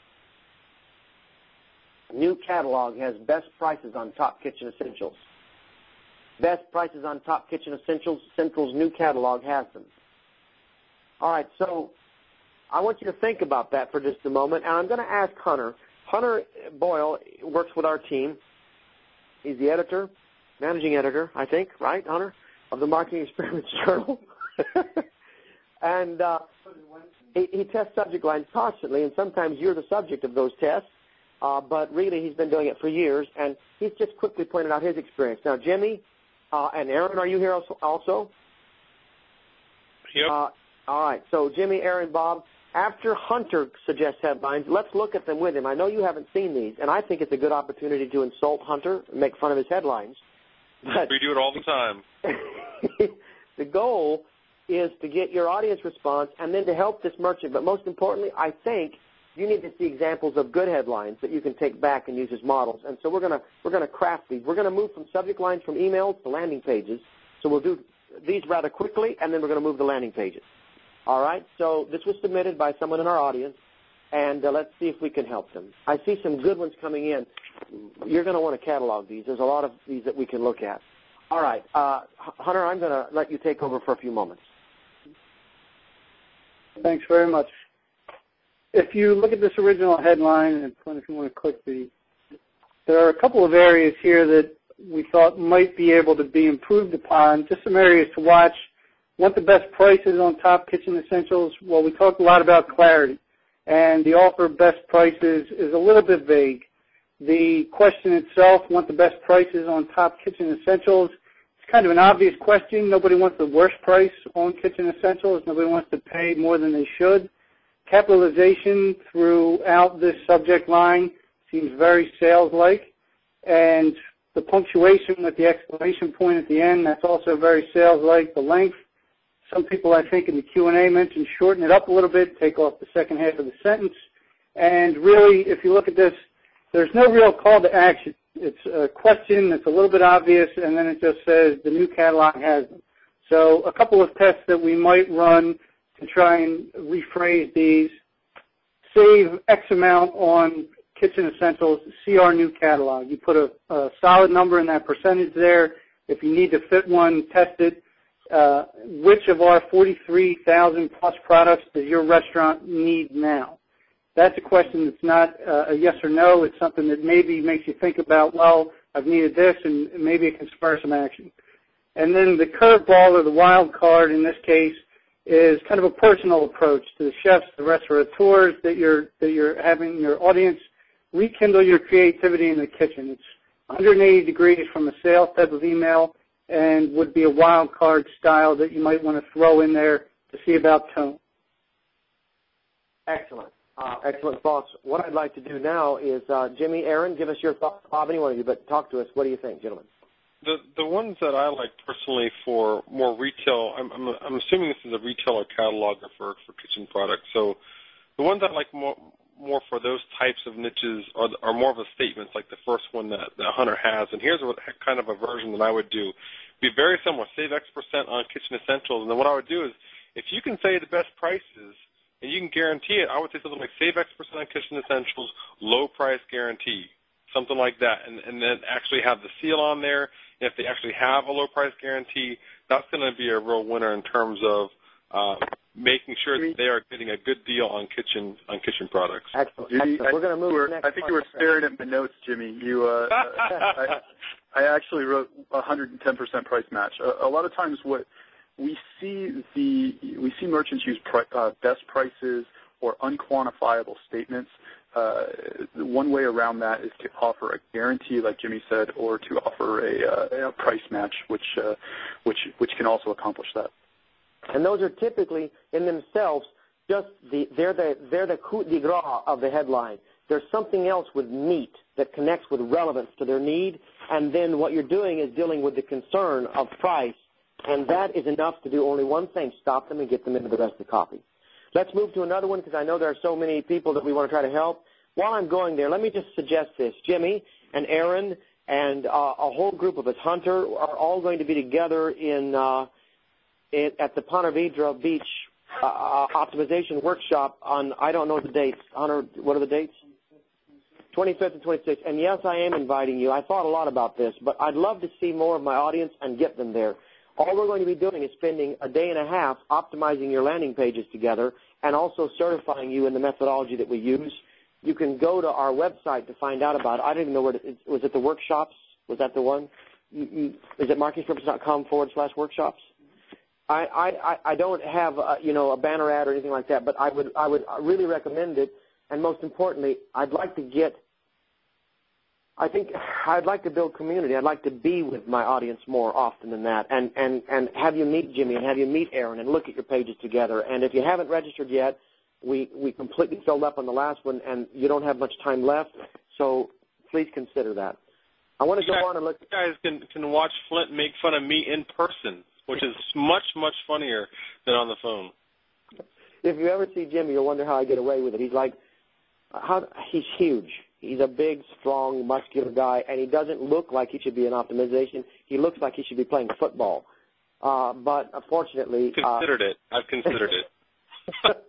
New catalog has best prices on top kitchen essentials. Best prices on top kitchen essentials. Central's new catalog has them. All right, so I want you to think about that for just a moment, and I'm going to ask Hunter. Hunter Boyle works with our team. He's the editor, managing editor, I think, right, Hunter, of the Marketing Experiments Journal. and uh, he, he tests subject lines constantly, and sometimes you're the subject of those tests, uh, but really he's been doing it for years, and he's just quickly pointed out his experience. Now, Jimmy uh, and Aaron, are you here also? Yep. Uh, all right, so Jimmy, Aaron, Bob, after Hunter suggests headlines, let's look at them with him. I know you haven't seen these, and I think it's a good opportunity to insult Hunter and make fun of his headlines. But we do it all the time. The goal is to get your audience response and then to help this merchant. But most importantly, I think you need to see examples of good headlines that you can take back and use as models. And so we're going to we're going to craft these. We're going to move from subject lines from emails to landing pages. So we'll do these rather quickly, and then we're going to move to landing pages. All right, so this was submitted by someone in our audience, and uh, let's see if we can help them. I see some good ones coming in. You're going to want to catalog these. There's a lot of these that we can look at. All right, uh, Hunter, I'm going to let you take over for a few moments. Thanks very much. if you look at this original headline, and if you want to click the, there are a couple of areas here that we thought might be able to be improved upon, just some areas to watch. Want the best prices on top kitchen essentials? Well, we talked a lot about clarity, and the offer of best prices is a little bit vague. The question itself, want the best prices on top kitchen essentials? It's kind of an obvious question. Nobody wants the worst price on kitchen essentials. Nobody wants to pay more than they should. Capitalization throughout this subject line seems very sales-like, and the punctuation with the exclamation point at the end, that's also very sales-like. The length, some people I think in the Q and A mentioned shorten it up a little bit, take off the second half of the sentence, and really, if you look at this, there's no real call to action. It's a question that's a little bit obvious, and then it just says the new catalog has them. So a couple of tests that we might run to try and rephrase these: save X amount on kitchen essentials, see our new catalog. You put a, a solid number in that percentage there. If you need to fit one, test it. Uh, which of our forty-three thousand plus products does your restaurant need now? That's a question that's not uh, a yes or no. It's something that maybe makes you think about, well, I've needed this, and maybe it can spur some action. And then the curveball or the wild card in this case is kind of a personal approach to the chefs, the restaurateurs that you're, that you're having your audience rekindle your creativity in the kitchen. It's one hundred eighty degrees from a sales type of email and would be a wild card style that you might want to throw in there to see about tone. Excellent. Uh, excellent thoughts. What I'd like to do now is, uh, Jimmy, Aaron, give us your thoughts. Bob, any one of you, but talk to us. What do you think, gentlemen? The the ones that I like personally for more retail, I'm I'm, I'm assuming this is a retailer cataloger for, for kitchen products. So the ones I like more more for those types of niches are, are more of a statements, like the first one that, that Hunter has. And here's what kind of a version that I would do. Be very similar. Save X percent on kitchen essentials. And then what I would do is, if you can say the best prices and you can guarantee it, I would say something like save X percent on kitchen essentials, low price guarantee, something like that. And, and then actually have the seal on there. And if they actually have a low price guarantee, that's going to be a real winner in terms of uh, making sure that they are getting a good deal on kitchen on kitchen products. Excellent. Jimmy, Excellent. We're going to move were, to the next I think you were staring at my notes, Jimmy. You, uh, I, I actually wrote one hundred ten percent price match. A, a lot of times, what we see the we see merchants use pri- uh, best prices or unquantifiable statements. Uh, one way around that is to offer a guarantee, like Jimmy said, or to offer a, uh, a price match, which uh, which which can also accomplish that. And those are typically in themselves just the they're the they're the coup de grace of the headline. There's something else with meat that connects with relevance to their need, and then what you're doing is dealing with the concern of price, and that is enough to do only one thing: stop them and get them into the rest of the copy. Let's move to another one because I know there are so many people that we want to try to help. While I'm going there, let me just suggest this: Jimmy and Aaron and uh, a whole group of us, Hunter, are all going to be together in. Uh, It, at the Ponte Vedra Beach uh, optimization workshop on, I don't know the dates. Hunter, what are the dates? twenty-fifth and twenty-sixth. And yes, I am inviting you. I thought a lot about this, but I'd love to see more of my audience and get them there. All we're going to be doing is spending a day and a half optimizing your landing pages together and also certifying you in the methodology that we use. You can go to our website to find out about it. I don't even know where it was. It the workshops? Was that the one? Is it marketingpurpose.com forward slash workshops? I, I, I don't have a, you know, a banner ad or anything like that, but I would I would really recommend it. And most importantly, I'd like to get. I think I'd like to build community. I'd like to be with my audience more often than that, and and and have you meet Jimmy and have you meet Aaron and look at your pages together. And if you haven't registered yet, we we completely filled up on the last one, and you don't have much time left. So please consider that. I want to go guys, on and look. You guys can can watch Flint make fun of me in person, which is much, much funnier than on the phone. If you ever see Jimmy, you'll wonder how I get away with it. He's like, how, he's huge. He's a big, strong, muscular guy, and he doesn't look like he should be in optimization. He looks like he should be playing football. Uh, but unfortunately... Considered uh, it. I've considered it.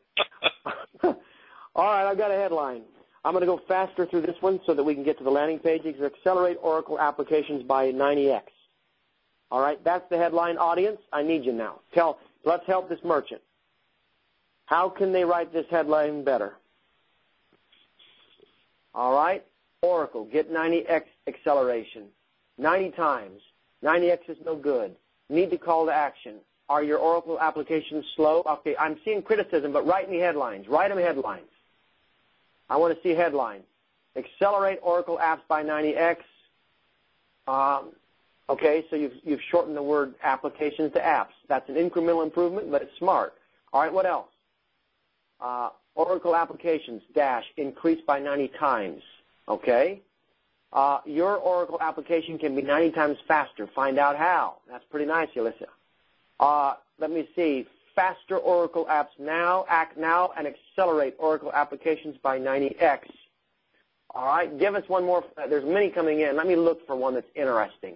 All right, I've got a headline. I'm going to go faster through this one so that we can get to the landing pages. Accelerate Oracle applications by ninety X. All right, that's the headline. Audience, I need you now. Tell, let's help this merchant. How can they write this headline better? All right? Oracle, get ninety x acceleration. ninety times. ninety x is no good. Need to call to action. Are your Oracle applications slow? Okay, I'm seeing criticism, but write me headlines. Write them headlines. I want to see headlines. Accelerate Oracle apps by ninety x. Um, okay, so you've, you've shortened the word applications to apps. That's an incremental improvement, but it's smart. All right, what else? Uh, Oracle applications, dash, increased by ninety times. Okay? Uh, your Oracle application can be ninety times faster. Find out how. That's pretty nice, Alyssa. Uh, let me see. Faster Oracle apps now, act now, and accelerate Oracle applications by ninety x. All right, give us one more. There's many coming in. Let me look for one that's interesting.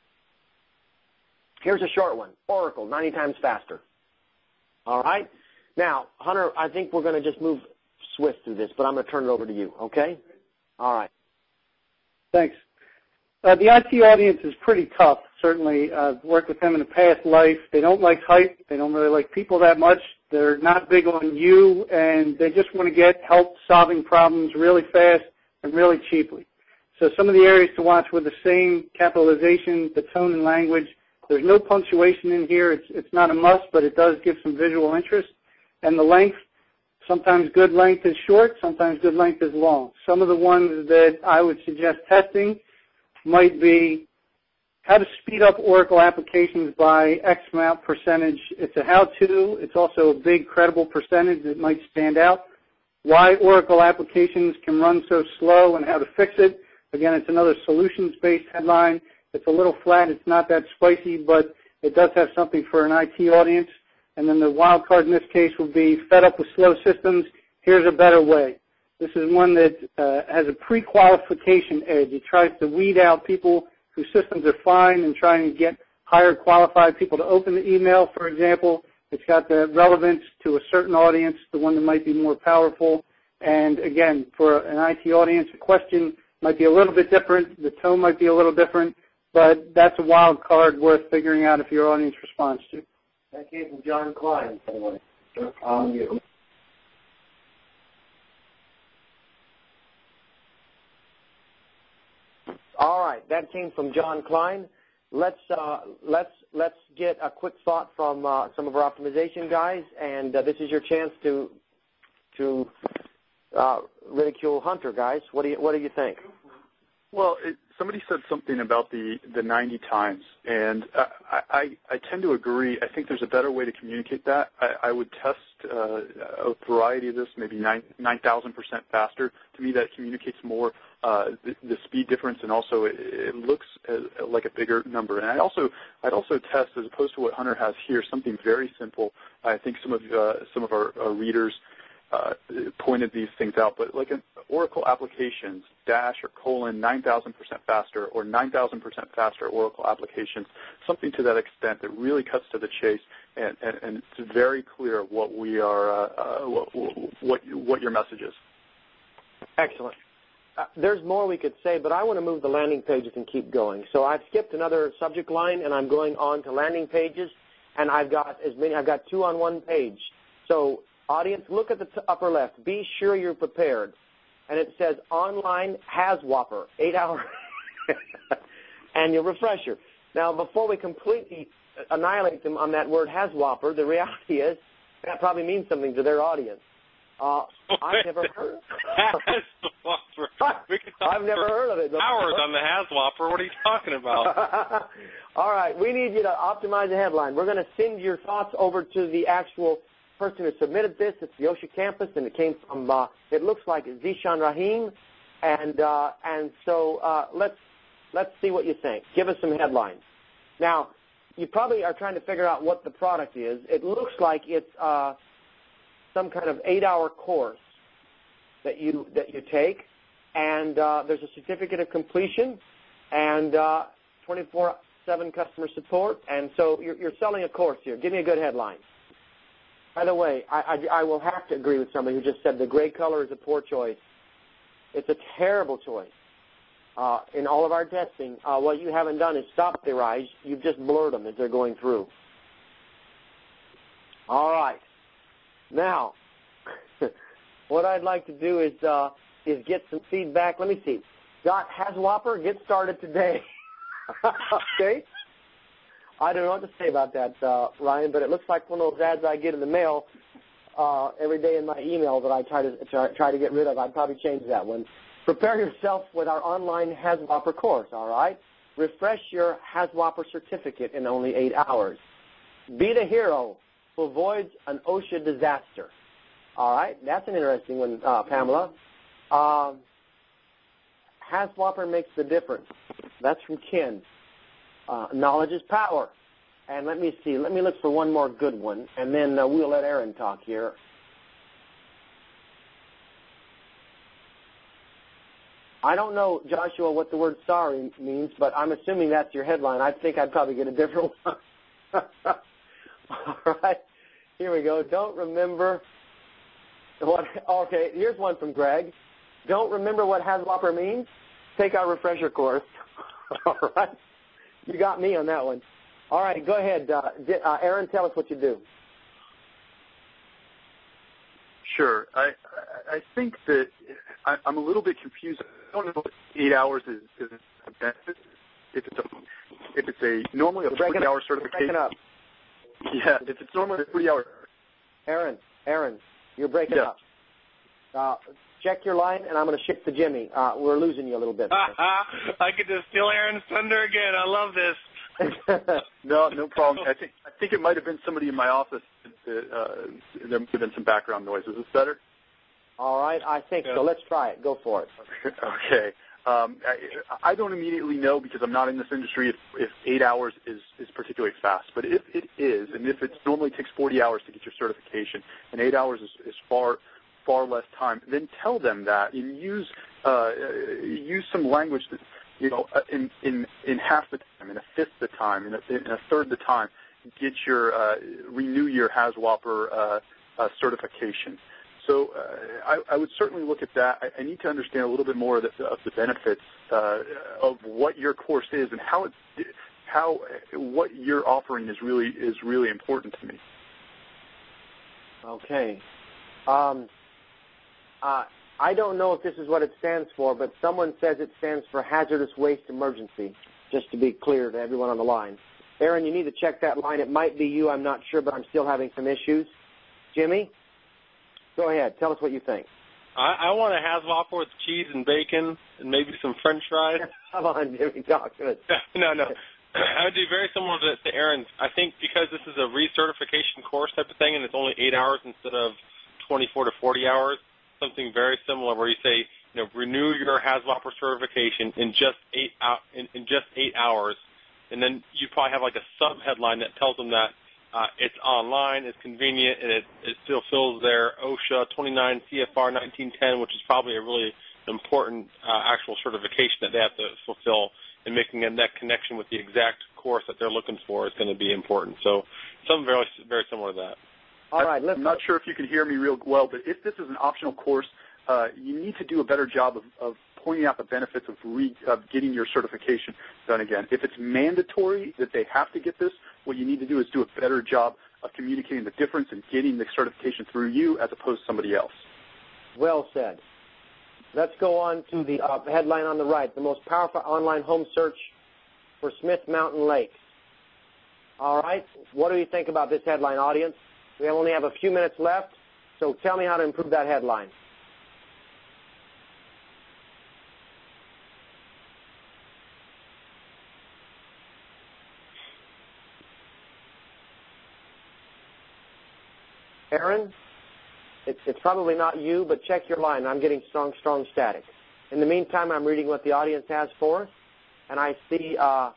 Here's a short one. Oracle, ninety times faster. All right? Now, Hunter, I think we're going to just move swift through this, but I'm going to turn it over to you, okay? All right. Thanks. Uh, the I T audience is pretty tough, certainly. I've worked with them in a past life. They don't like hype. They don't really like people that much. They're not big on you, and they just want to get help solving problems really fast and really cheaply. So some of the areas to watch were the same capitalization, the tone and language. There's no punctuation in here. It's, it's not a must, but it does give some visual interest. And the length, sometimes good length is short, sometimes good length is long. Some of the ones that I would suggest testing might be how to speed up Oracle applications by X amount percentage. It's a how-to. It's also a big, credible percentage that might stand out. Why Oracle applications can run so slow and how to fix it. Again, it's another solutions-based headline. It's a little flat. It's not that spicy, but it does have something for an I T audience. And then the wild card in this case would be fed up with slow systems. Here's a better way. This is one that uh, has a pre-qualification edge. It tries to weed out people whose systems are fine and trying to get higher qualified people to open the email, for example. It's got the relevance to a certain audience, the one that might be more powerful. And again, for an I T audience, the question might be a little bit different. The tone might be a little different. But that's a wild card worth figuring out if your audience responds to. That came from John Klein, by the way. Um, you. All right, that came from John Klein. Let's uh, let's let's get a quick thought from uh, some of our optimization guys, and uh, this is your chance to to uh, ridicule Hunter, guys. What do you what do you think? Well, it, somebody said something about the, the ninety times, and I, I, I tend to agree. I think there's a better way to communicate that. I, I would test uh, a variety of this, maybe nine thousand percent faster. To me, that communicates more uh, the, the speed difference, and also it, it looks as, like a bigger number. And I also, I'd also test, as opposed to what Hunter has here, something very simple. I think some of uh, some of our, our readers Uh, pointed these things out, but like an Oracle applications, dash or colon, nine thousand percent faster, or nine thousand percent faster Oracle applications, something to that extent that really cuts to the chase, and, and, and it's very clear what we are, uh, uh, what, what, what your message is. Excellent. Uh, there's more we could say, but I want to move the landing pages and keep going. So I've skipped another subject line, and I'm going on to landing pages, and I've got as many. I've got two on one page. So audience, look at the t- upper left. Be sure you're prepared. And it says online has Whopper, eight hour annual refresher. Now, before we completely annihilate them on that word has Whopper, the reality is that probably means something to their audience. Uh, I've never heard of it. I've never heard of it. Hours on the has Whopper. What are you talking about? All right. We need you to optimize the headline. We're going to send your thoughts over to the actual person who submitted this. It's the OSHA campus, and it came from, uh, it looks like Zishan Rahim. And uh, and so uh, let's let's see what you think. Give us some headlines. Now, you probably are trying to figure out what the product is. It looks like it's uh, some kind of eight-hour course that you that you take, and uh, there's a certificate of completion, and uh, twenty-four seven customer support. And so you're, you're selling a course here. Give me a good headline. By the way, I, I, I will have to agree with somebody who just said the gray color is a poor choice. It's a terrible choice. Uh, in all of our testing, uh, what you haven't done is stop their eyes. You've just blurred them as they're going through. All right. Now, what I'd like to do is uh, is get some feedback. Let me see. Got HasWhopper, get started today. Okay. I don't know what to say about that, uh, Ryan, but it looks like one of those ads I get in the mail uh, every day in my email that I try to try, try to get rid of. I'd probably change that one. Prepare yourself with our online HasWhopper course, all right? Refresh your HasWhopper certificate in only eight hours. Be the hero who avoids an OSHA disaster. All right? That's an interesting one, uh, Pamela. Uh, HasWhopper makes the difference. That's from Ken. Uh, knowledge is power. And let me see. Let me look for one more good one, and then uh, we'll let Aaron talk here. I don't know, Joshua, what the word sorry means, but I'm assuming that's your headline. I think I'd probably get a different one. All right. Here we go. Don't remember what – okay, here's one from Greg. Don't remember what HasWhopper means? Take our refresher course. All right. You got me on that one. All right, go ahead. Uh, uh, Aaron, tell us what you do. Sure. I I think that I, I'm a little bit confused. I don't know if eight hours is, is a benefit. If it's a if it's a normally a forty-hour certification. You're breaking up. Yeah, if it's normally a forty-hour. Aaron, Aaron, you're breaking yeah. up. Uh, check your line, and I'm going to shift to Jimmy. Uh, we're losing you a little bit. I could just steal Aaron's thunder again. I love this. no, no problem. I think I think it might have been somebody in my office. That, uh, there might have been some background noise. Is this better? All right, I think yeah. so. Let's try it. Go for it. Okay. Um, I, I don't immediately know because I'm not in this industry if, if eight hours is, is particularly fast. But if it is, and if it normally takes forty hours to get your certification, and eight hours is, is far far less time, then tell them that and use uh, use some language that. You know, in, in, in half the time, in a fifth the time, in a, in a third the time, get your uh, renew your HasWhopper uh, uh, certification. So uh, I, I would certainly look at that. I, I need to understand a little bit more of the, of the benefits uh, of what your course is and how it, how what you're offering is really is really important to me. Okay. Um, uh, I don't know if this is what it stands for, but someone says it stands for Hazardous Waste Emergency, just to be clear to everyone on the line. Aaron, you need to check that line. It might be you. I'm not sure, but I'm still having some issues. Jimmy, go ahead. Tell us what you think. I, I want a HasWhopper with cheese and bacon and maybe some French fries. Come on, Jimmy, talk to us. no, no. I would do very similar to, to Aaron's. I think because this is a recertification course type of thing and it's only eight hours instead of twenty-four to forty hours, something very similar where you say, you know, renew your HasWhopper certification in just eight out in, in just eight hours, and then you probably have like a sub headline that tells them that uh, it's online, it's convenient, and it, it fulfills their OSHA twenty-nine C F R nineteen ten, which is probably a really important uh, actual certification that they have to fulfill, and making that connection with the exact course that they're looking for is going to be important. So something very very similar to that. All right, let's I'm not sure if you can hear me real well, but if this is an optional course, uh, you need to do a better job of, of pointing out the benefits of, re, of getting your certification done again. If it's mandatory that they have to get this, what you need to do is do a better job of communicating the difference and getting the certification through you as opposed to somebody else. Well said. Let's go on to the uh, headline on the right, the most powerful online home search for Smith Mountain Lakes. All right, what do you think about this headline, audience? We only have a few minutes left, so tell me how to improve that headline. Aaron, it's, it's probably not you, but check your line. I'm getting strong, strong static. In the meantime, I'm reading what the audience has for us, and I see uh,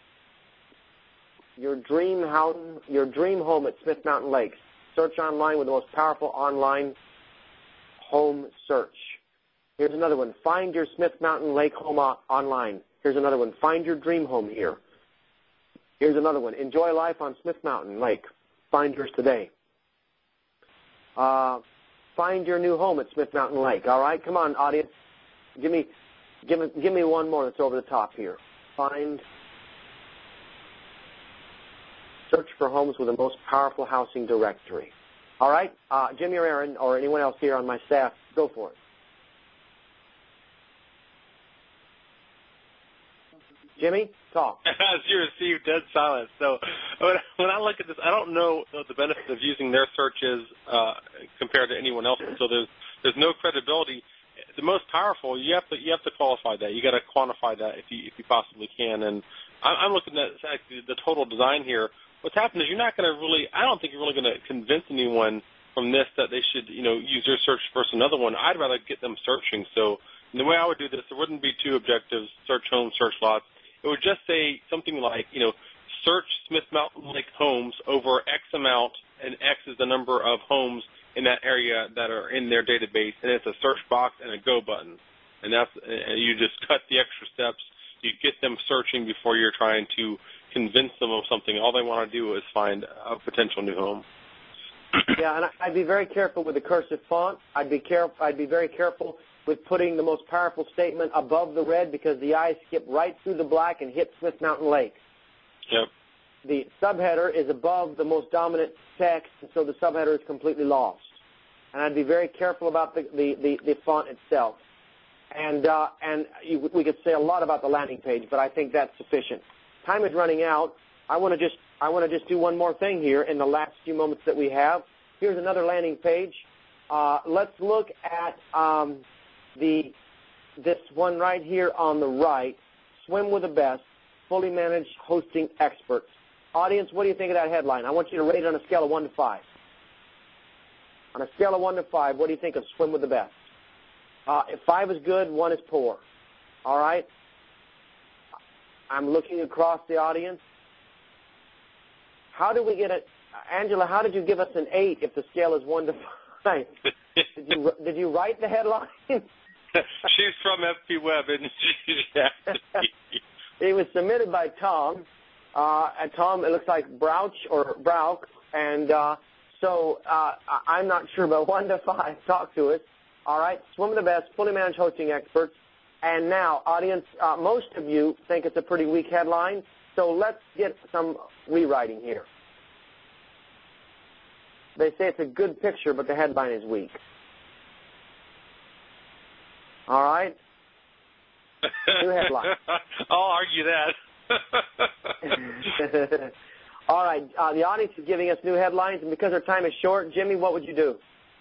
your dream home, your dream home at Smith Mountain Lakes. Search online with the most powerful online home search. Here's another one. Find your Smith Mountain Lake home online. Here's another one. Find your dream home here. Here's another one. Enjoy life on Smith Mountain Lake. Find yours today. Uh, find your new home at Smith Mountain Lake. All right, come on, audience. Give me, give me, give me one more that's over the top here. Find. Search for homes with the most powerful housing directory. All right, uh, Jimmy or Aaron or anyone else here on my staff, go for it. Jimmy, talk. As you receive dead silence. So when, when I look at this, I don't know the benefit of using their searches uh, compared to anyone else's. So there's there's no credibility. The most powerful, you have to you have to qualify that. You got to quantify that if you if you possibly can. And I'm, I'm looking at the total design here. What's happened is you're not going to really. I don't think you're really going to convince anyone from this that they should you know use your search versus another one. I'd rather get them searching. So the way I would do this, there wouldn't be two objectives: search homes, search lots. It would just say something like, you know, search Smith Mountain Lake homes over X amount, and X is the number of homes in that area that are in their database, and it's a search box and a go button. And that's and you just cut the extra steps. You get them searching before you're trying to convince them of something. All they want to do is find a potential new home. Yeah, and I'd be very careful with the cursive font. I'd be careful. I'd be very careful with putting the most powerful statement above the red, because the eyes skip right through the black and hit Smith Mountain Lake. Yep. The subheader is above the most dominant text, and so the subheader is completely lost. And I'd be very careful about the, the, the, the font itself. And, uh, and you, we could say a lot about the landing page, but I think that's sufficient. Time is running out. I want to just I want to just do one more thing here in the last few moments that we have. Here's another landing page. Uh, let's look at um, the this one right here on the right, Swim with the Best, Fully Managed Hosting Experts. Audience, what do you think of that headline? I want you to rate it on a scale of one to five. On a scale of one to five, what do you think of Swim with the Best? Uh, if five is good, one is poor. All right? I'm looking across the audience. How do we get it? Angela, how did you give us an eight if the scale is one to five? Did you, did you write the headline? She's from F P Web, isn't she? It was submitted by Tom. Uh, and Tom, it looks like Brouch or Brauch. And uh, so uh, I'm not sure, but one to five, talk to us. All right, Swim with the Best, Fully Managed Hosting Experts. And now, audience, uh, most of you think it's a pretty weak headline, so let's get some rewriting here. They say it's a good picture, but the headline is weak. All right? New headline. I'll argue that. All right, uh, the audience is giving us new headlines, and because our time is short, Jimmy, what would you do?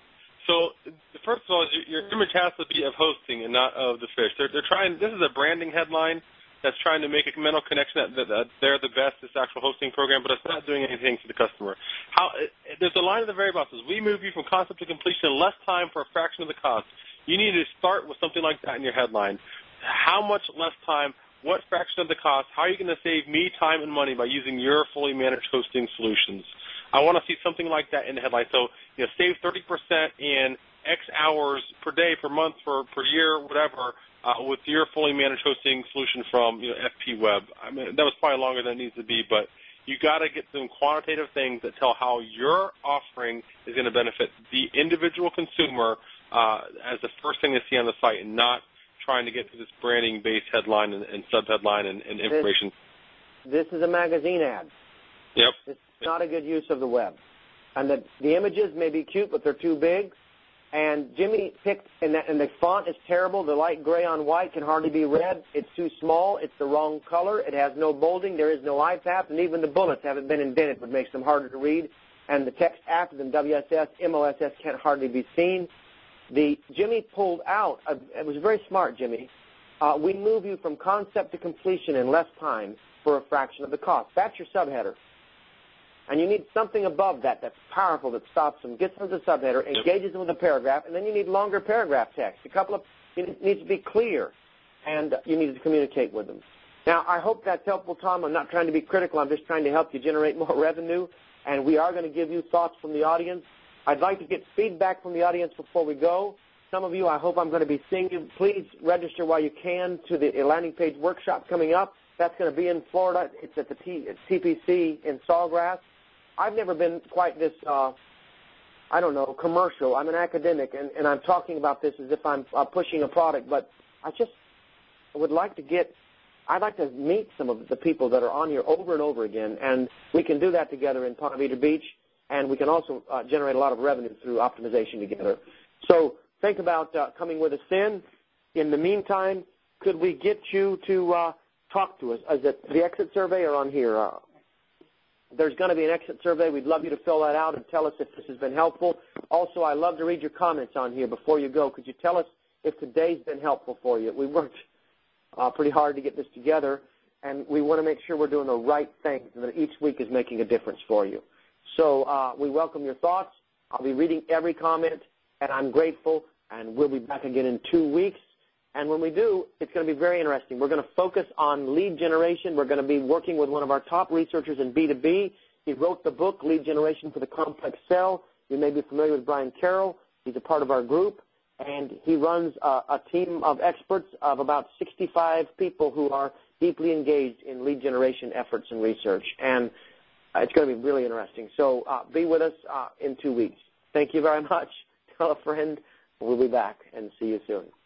So, first of all, your image has to be of hosting and not of the fish. They're, they're trying. This is a branding headline that's trying to make a mental connection that, that, that they're the best, this actual hosting program, but it's not doing anything for the customer. How, there's a line at the very bottom that says, we move you from concept to completion in less time for a fraction of the cost. You need to start with something like that in your headline. How much less time? What fraction of the cost? How are you going to save me time and money by using your fully managed hosting solutions? I want to see something like that in the headline. So, you know, save thirty percent in X hours per day, per month, per, per year, whatever, uh, with your fully managed hosting solution from, you know, F P Web. I mean, that was probably longer than it needs to be, but you got to get some quantitative things that tell how your offering is going to benefit the individual consumer uh, as the first thing they see on the site, and not trying to get to this branding-based headline and, and sub-headline and, and information. This, this is a magazine ad. Yep. It's not a good use of the web. And the, the images may be cute, but they're too big. And Jimmy picked, and, that, and the font is terrible. The light gray on white can hardly be read. It's too small. It's the wrong color. It has no bolding. There is no iPad, and even the bullets haven't been indented, which makes them harder to read. And the text after them, W S S, M O S S, can't hardly be seen. The Jimmy pulled out. A, it was very smart, Jimmy. Uh, we move you from concept to completion in less time for a fraction of the cost. That's your subheader. And you need something above that that's powerful, that stops them, gets them to the subheader, engages them with a paragraph, and then you need longer paragraph text. A couple of, it needs to be clear, and you need to communicate with them. Now, I hope that's helpful, Tom. I'm not trying to be critical. I'm just trying to help you generate more revenue, and we are going to give you thoughts from the audience. I'd like to get feedback from the audience before we go. Some of you, I hope I'm going to be seeing you. Please register while you can to the landing page workshop coming up. That's going to be in Florida. It's at the T P C in Sawgrass. I've never been quite this, uh, I don't know, commercial. I'm an academic, and, and I'm talking about this as if I'm uh, pushing a product, but I just would like to get, I'd like to meet some of the people that are on here over and over again, and we can do that together in Ponte Vedra Beach, and we can also uh, generate a lot of revenue through optimization together. So think about uh, coming with us then. In the meantime, could we get you to uh, talk to us. Is it the exit survey or on here? Uh, there's going to be an exit survey. We'd love you to fill that out and tell us if this has been helpful. Also, I love to read your comments on here before you go. Could you tell us if today's been helpful for you? We worked uh, pretty hard to get this together, and we want to make sure we're doing the right things and that each week is making a difference for you. So uh, we welcome your thoughts. I'll be reading every comment, and I'm grateful, and we'll be back again in two weeks. And when we do, it's going to be very interesting. We're going to focus on lead generation. We're going to be working with one of our top researchers in B two B. He wrote the book, Lead Generation for the Complex Sell. You may be familiar with Brian Carroll. He's a part of our group, and he runs a, a team of experts of about sixty-five people who are deeply engaged in lead generation efforts and research. And uh, it's going to be really interesting. So uh, be with us uh, in two weeks. Thank you very much. Tell a friend. We'll be back, and see you soon.